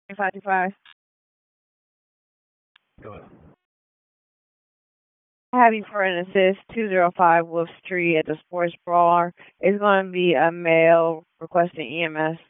525. Go ahead. Happy for an assist 205 Wolf Street at the Sports Bar. It's going to be a male requesting EMS.